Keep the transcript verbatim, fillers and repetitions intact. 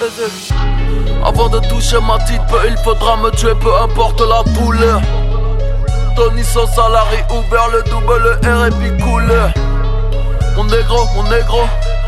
Avant de toucher ma petite peu, il faudra me tuer, peu importe la douleur. Tony son salarié, Uber, le double, le R et puis cool. Mon négro, mon négro,